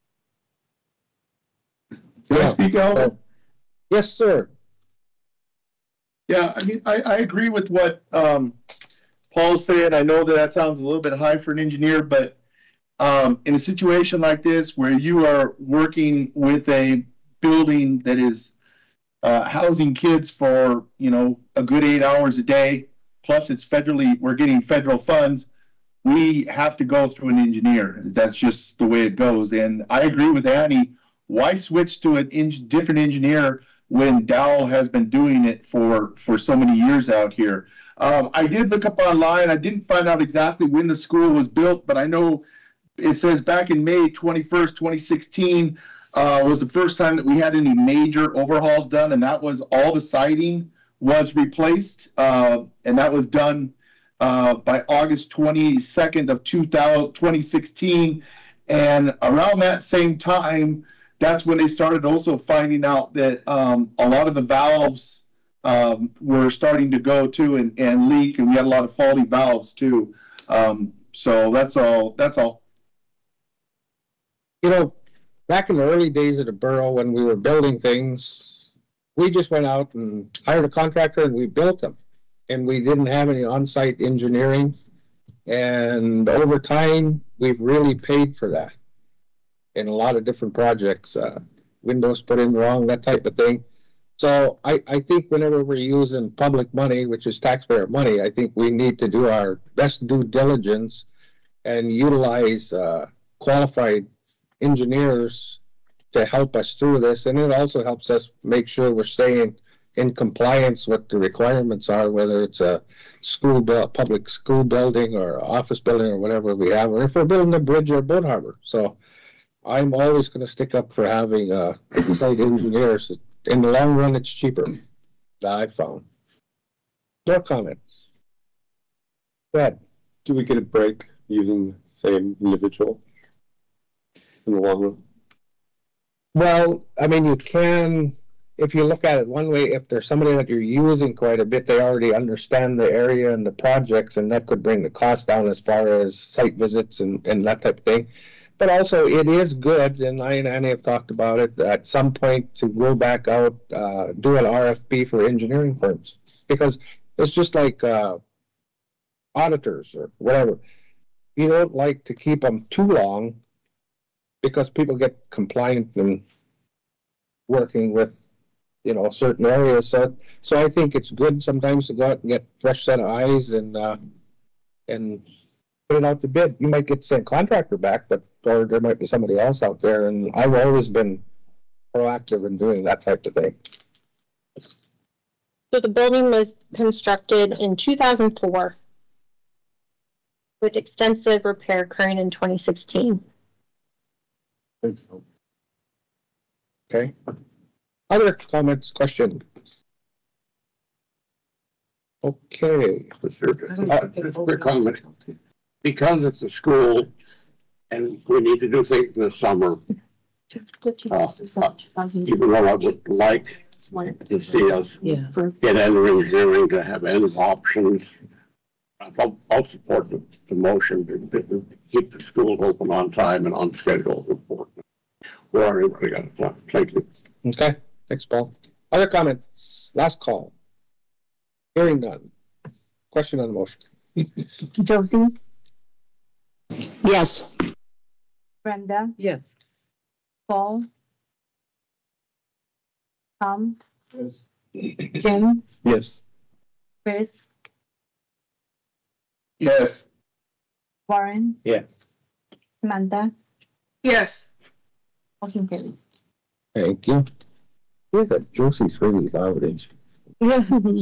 Can I speak, Alvin? Yes, sir. Yeah, I mean, I agree with what Paul's saying. I know that sounds a little bit high for an engineer, but in a situation like this where you are working with a building that is housing kids for, you know, a good 8 hours a day, plus it's we're getting federal funds, we have to go through an engineer. That's just the way it goes. And I agree with Annie. Why switch to a different engineer when Dow has been doing it for so many years out here? I did look up online. I didn't find out exactly when the school was built, but I know it says back in May 21st, 2016 was the first time that we had any major overhauls done, and that was all the siding was replaced, and that was done by August 22nd of 2016. And around that same time, that's when they started also finding out that a lot of the valves were starting to go too and leak, and we had a lot of faulty valves too. So that's all. You know, back in the early days of the borough, when we were building things, we just went out and hired a contractor and we built them. And we didn't have any on-site engineering. And over time, we've really paid for that in a lot of different projects, windows put in wrong, that type of thing. So I think whenever we're using public money, which is taxpayer money, I think we need to do our best due diligence and utilize qualified engineers to help us through this. And it also helps us make sure we're staying in compliance with the requirements are, whether it's a public school building or office building or whatever we have, or if we're building a bridge or a boat harbor. So I'm always going to stick up for having site engineers. In the long run, it's cheaper, that I've found. No comment. Go ahead. Do we get a break using the same individual in the long run? Well, I mean, you can, if you look at it one way, if there's somebody that you're using quite a bit, they already understand the area and the projects, and that could bring the cost down as far as site visits and that type of thing. But also, it is good, and I and Annie have talked about it, at some point to go back out, do an RFP for engineering firms. Because it's just like auditors or whatever, you don't like to keep them too long because people get compliant and working with, you know, certain areas. So I think it's good sometimes to go out and get fresh set of eyes and put it out to bid. You might get the same contractor back, but or there might be somebody else out there. And I've always been proactive in doing that type of thing. So the building was constructed in 2004 with extensive repair occurring in 2016. Okay. Other comments, questions? Okay. Just a quick comment. Because it's a school and we need to do things in the summer, even though I would like to see us get engineering to have end options, I'll support the motion to keep the schools open on time and on schedule. We're already got it done. Thank you. Okay. Thanks, Paul. Other comments? Last call. Hearing none. Question on the motion. Josie, Yes. Brenda, Yes. Paul, Tom, Yes. Jim, Yes. Chris, Yes. Warren. Yeah. Samantha. Yes. Motion carries. Thank you. Yeah, that Josie's really loud, isn't she? Yeah.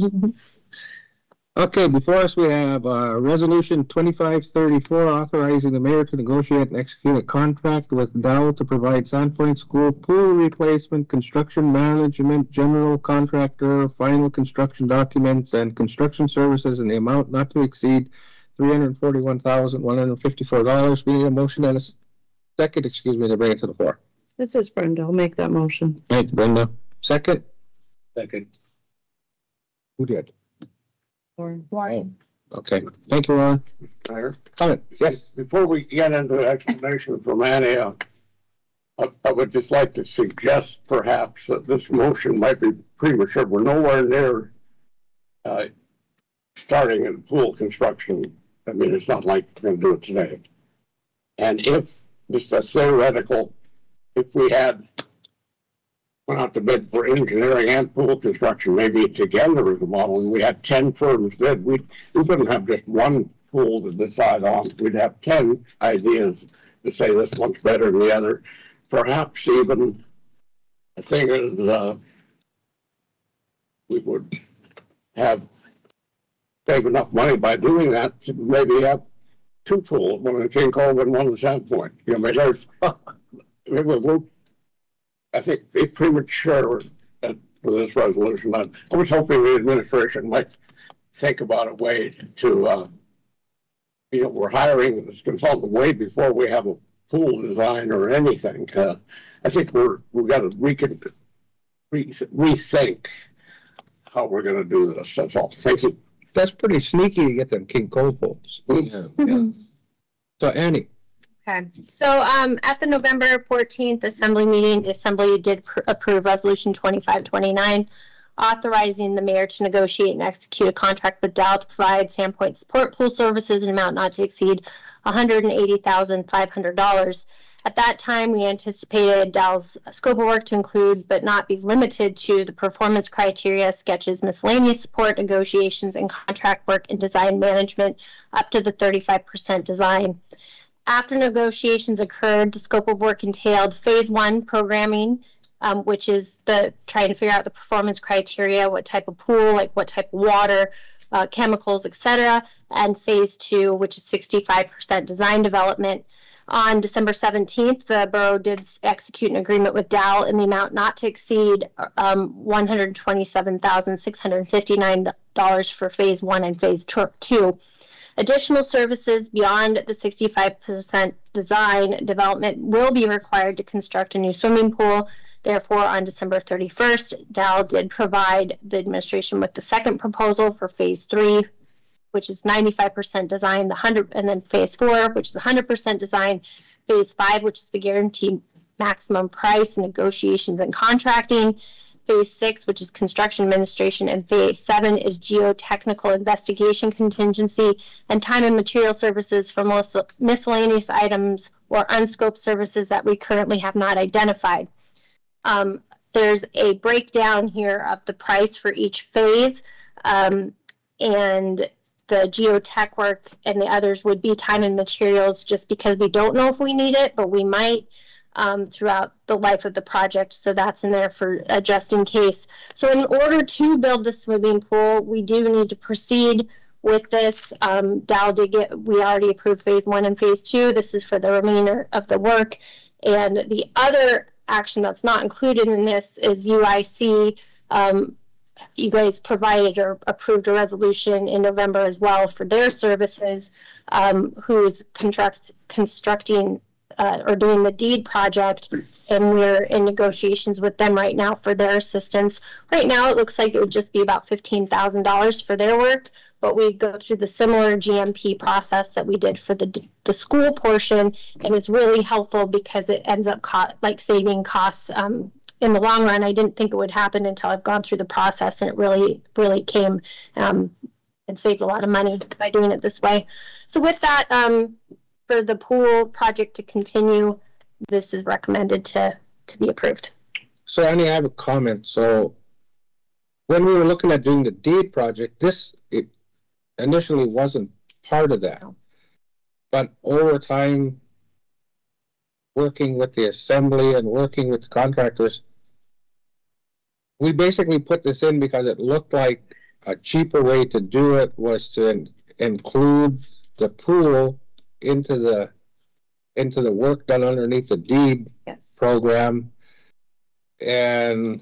Okay, before us we have Resolution 2534 authorizing the mayor to negotiate and execute a contract with Dow to provide Sandpoint School pool replacement, construction management, general contractor, final construction documents, and construction services in the amount not to exceed $341,154. We need a motion and a second, to bring it to the floor. This is Brenda. I'll make that motion. Thank you, Brenda. Second? Second. Who did? Warren. Okay. Thank you, Ron. Mayor? Comment? Yes. Before we get into the explanation from Annie, I would just like to suggest perhaps that this motion might be premature. We're nowhere near starting in pool construction. I mean, it's not like we're going to do it today. And if, just a theoretical, if we had went out to bid for engineering and pool construction, maybe together as a model, and we had 10 firms bid, we wouldn't have just one pool to decide on. We'd have 10 ideas to say this one's better than the other. Perhaps even the thing is, we would save enough money by doing that to maybe have two pools, one in King Cove and one in Sandpoint. You know, there's, I think it's premature for this resolution. I was hoping the administration might think about a way to, we're hiring this consultant way before we have a pool design or anything. I think we've got to rethink how we're going to do this. That's all. Thank you. That's pretty sneaky to get them King Cove pools. Yeah. So, Annie. Okay, so at the November 14th Assembly meeting, the Assembly did approve Resolution 2529, authorizing the mayor to negotiate and execute a contract with Dow to provide Sandpoint support pool services in an amount not to exceed $180,500. At that time, we anticipated Dow's scope of work to include, but not be limited to, the performance criteria, sketches, miscellaneous support, negotiations, and contract work and design management up to the 35% design. After negotiations occurred, the scope of work entailed phase 1 programming, which is trying to figure out the performance criteria, what type of pool, like what type of water, chemicals, etc., and phase 2, which is 65% design development. On December 17th, the borough did execute an agreement with Dow in the amount not to exceed $127,659 for phase 1 and phase 2. Additional services beyond the 65% design development will be required to construct a new swimming pool. Therefore, on December 31st, Dow did provide the administration with the second proposal for phase 3, which is 95% design, and then phase 4, which is 100% design, phase 5, which is the guaranteed maximum price, negotiations, and contracting, Phase 6, which is construction administration, and Phase 7 is geotechnical investigation contingency, and time and material services for miscellaneous items or unscoped services that we currently have not identified. There's a breakdown here of the price for each phase, and the geotech work and the others would be time and materials, just because we don't know if we need it, but we might throughout the life of the project. So that's in there for just in case. So in order to build the swimming pool, we do need to proceed with this. Dow did we already approved Phase 1 and Phase 2. This is for the remainder of the work. And the other action that's not included in this is UIC. You guys provided or approved a resolution in November as well for their services, who's constructing or doing the deed project, and we're in negotiations with them right now for their assistance. Right now it looks like it would just be about $15,000 for their work, but we go through the similar GMP process that we did for the school portion, and it's really helpful because it ends up saving costs in the long run. I didn't think it would happen until I've gone through the process, and it really came and saved a lot of money by doing it this way. So with that, for the pool project to continue, this is recommended to be approved. So Annie, I have a comment. So when we were looking at doing the deed project, it initially wasn't part of that. But over time, working with the assembly and working with the contractors, we basically put this in because it looked like a cheaper way to do it was to include the pool into the work done underneath the deed program, and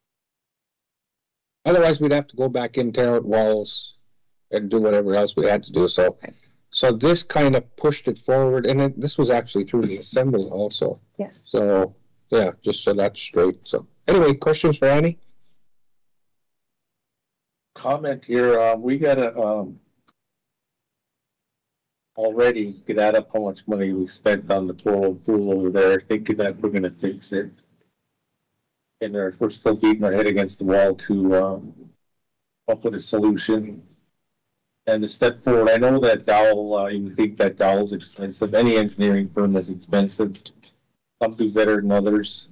otherwise we'd have to go back in, tear out walls, and do whatever else we had to do. So this kind of pushed it forward, and this was actually through the assembly also. Yes. So yeah, just so that's straight. So anyway, questions for Annie? Comment here. We gotta already could add up how much money we spent on the pool over there, thinking that we're gonna fix it. And we're still beating our head against the wall to come up with a solution and to step forward. I know that Dowell, you think that Dowell's expensive. Any engineering firm is expensive. Some do better than others.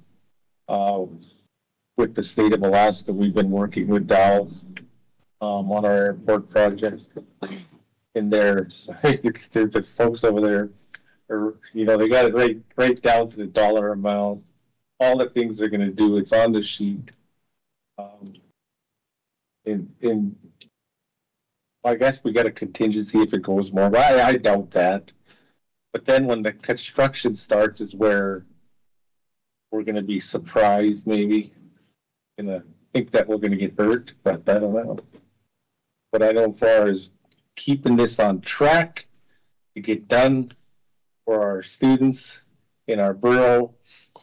With the state of Alaska, we've been working with Dowell on our airport project. And the folks over there are, they got it right down to the dollar amount. All the things they're going to do, it's on the sheet. I guess we got a contingency if it goes more. I doubt that. But then when the construction starts is where we're going to be surprised, maybe. Gonna think that we're going to get hurt, but I don't know. But I know as far as keeping this on track to get done for our students in our borough.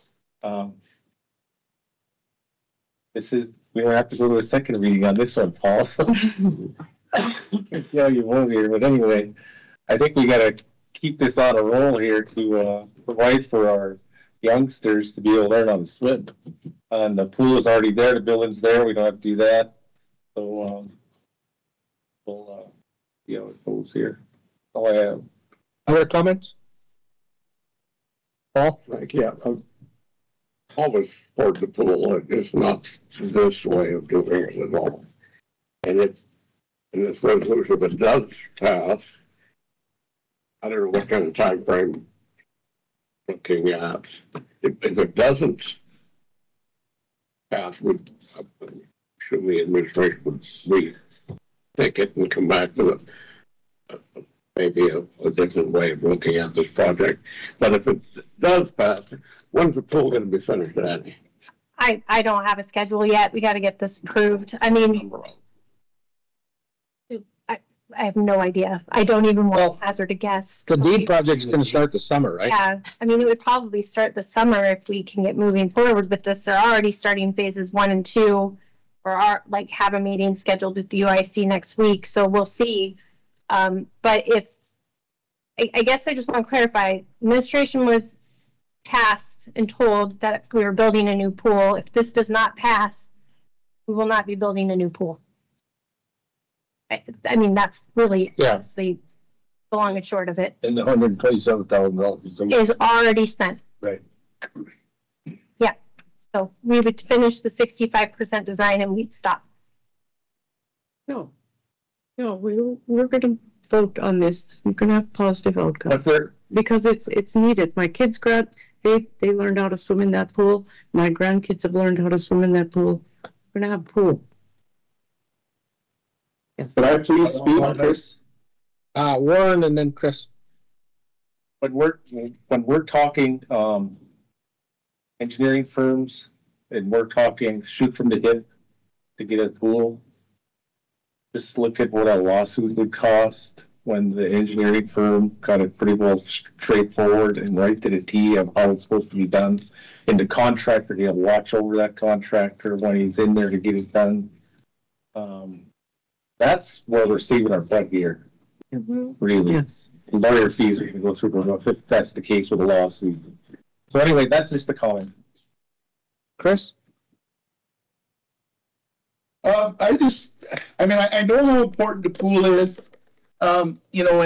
We don't have to go to a second reading on this one, Paul. So yeah, you won't hear. But anyway, I think we got to keep this on a roll here to provide for our youngsters to be able to learn how to swim. And the pool is already there. The building's there. We don't have to do that. So we'll see how it goes here. All I have. Other comments? Paul? Yeah. Always for the pool. It's not this way of doing it at all. And in this resolution, if it does pass, I don't know what kind of time frame looking at. If it doesn't pass, should the administration would rethink it and come back with maybe a different way of looking at this project. But if it does pass, when's the pool going to be finished, Annie? I don't have a schedule yet. We got to get this approved. I mean, I have no idea. I don't even want to hazard a guess. The deed project's going to start the summer, right? Yeah. I mean, it would probably start the summer if we can get moving forward with this. They're already starting phases 1 and 2, or have a meeting scheduled with the UIC next week. So we'll see. But I guess I just want to clarify, administration was tasked and told that we were building a new pool. If this does not pass, we will not be building a new pool. I mean, that's really honestly the long and short of it. And the $127,000 is already spent. Right. Yeah. So we would finish the 65% design and we'd stop. No, we're going to vote on this. We're going to have positive outcome because it's needed. My kids they learned how to swim in that pool. My grandkids have learned how to swim in that pool. We're going to have a pool. Yes. Could I please speak, Chris? Warren and then Chris. When we're talking engineering firms and we're talking shoot from the hip to get a pool, just look at what our lawsuit would cost when the engineering firm got it pretty well straightforward and right to the T of how it's supposed to be done. And the contractor, he'll watch over that contractor when he's in there to get it done. That's where we're saving our butt here. Really. Yes. Lawyer fees are going to go through if that's the case with a lawsuit. So anyway, that's just the comment. Chris? I know how important the pool is, and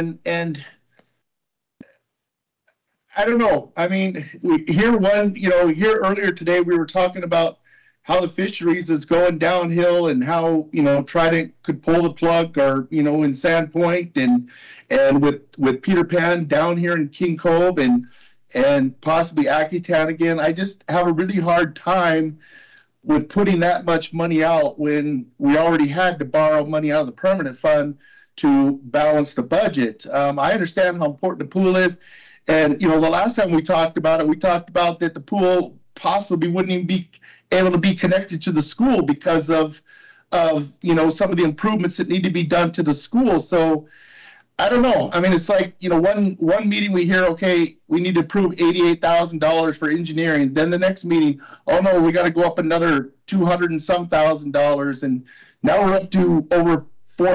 I don't know. I mean, here earlier today we were talking about how the fisheries is going downhill and how, Trident could pull the plug or, in Sandpoint and with Peter Pan down here in King Cove and possibly Akitan again. I just have a really hard time with putting that much money out when we already had to borrow money out of the permanent fund to balance the budget. I understand how important the pool is. And, the last time we talked about it, we talked about that the pool possibly wouldn't even be able to be connected to the school because of some of the improvements that need to be done to the school. So I don't know. I mean, it's like, one meeting we hear, okay, we need to approve $88,000 for engineering. Then the next meeting, oh no, we got to go up another $200 and some $1,000. And now we're up to over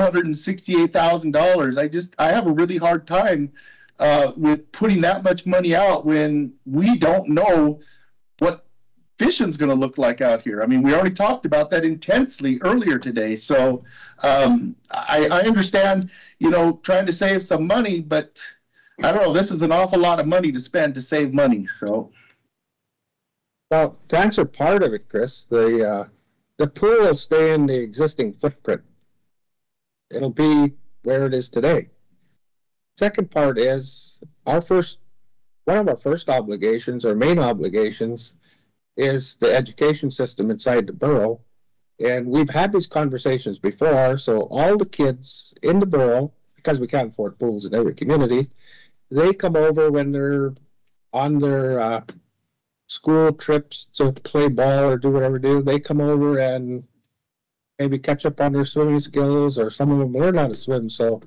$468,000. I have a really hard time with putting that much money out when we don't know what fishing's going to look like out here. I mean, we already talked about that intensely earlier today. So I understand, trying to save some money, but I don't know. This is an awful lot of money to spend to save money. So, well, to answer part of it, Chris, the pool will stay in the existing footprint. It'll be where it is today. Second part is one of our first obligations, or main obligations, is the education system inside the borough. And we've had these conversations before, so all the kids in the borough, because we can't afford pools in every community, they come over when they're on their school trips to play ball or do whatever they do. They come over and maybe catch up on their swimming skills, or some of them learn how to swim. So,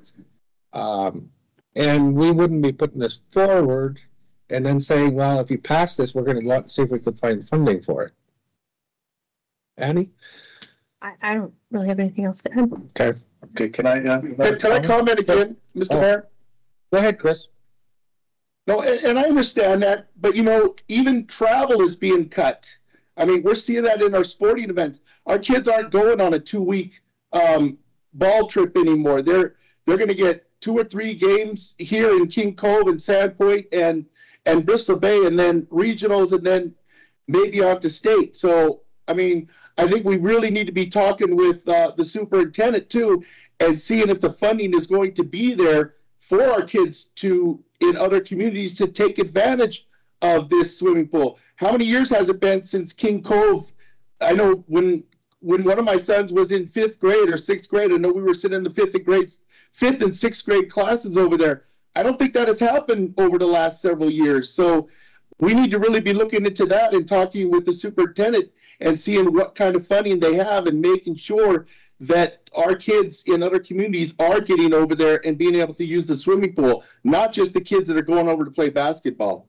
and we wouldn't be putting this forward and then saying, well, if you pass this, we're going to go out and see if we can find funding for it. Annie? I don't really have anything else to add. Okay. Can I comment again, Mr. Mayor? Go ahead, Chris. No, and I understand that, but even travel is being cut. I mean, we're seeing that in our sporting events. Our kids aren't going on a 2-week ball trip anymore. They're going to get 2 or 3 games here in King Cove and Sandpoint and Bristol Bay, and then regionals, and then maybe on to state. So, I mean, I think we really need to be talking with the superintendent too, and seeing if the funding is going to be there for our kids in other communities to take advantage of this swimming pool. How many years has it been since King Cove? I know when one of my sons was in 5th grade or 6th grade, I know we were sitting in the 5th and 6th grade classes over there. I don't think that has happened over the last several years. So we need to really be looking into that and talking with the superintendent and seeing what kind of funding they have and making sure that our kids in other communities are getting over there and being able to use the swimming pool, not just the kids that are going over to play basketball.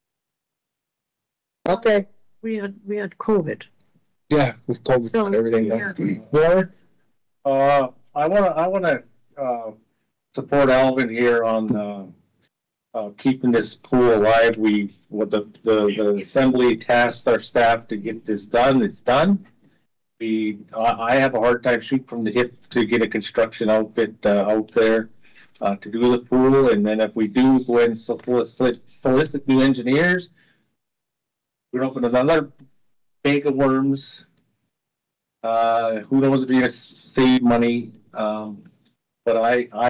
Okay. We had COVID. Yeah, with COVID and everything. Yes. I want to support Alvin here on keeping this pool alive. The assembly tasked our staff to get this done. It's done. I have a hard time shooting from the hip to get a construction outfit out there to do the pool, and then if we do go ahead and solicit new engineers, we're open another bag of worms. Who knows if you're gonna save money? But I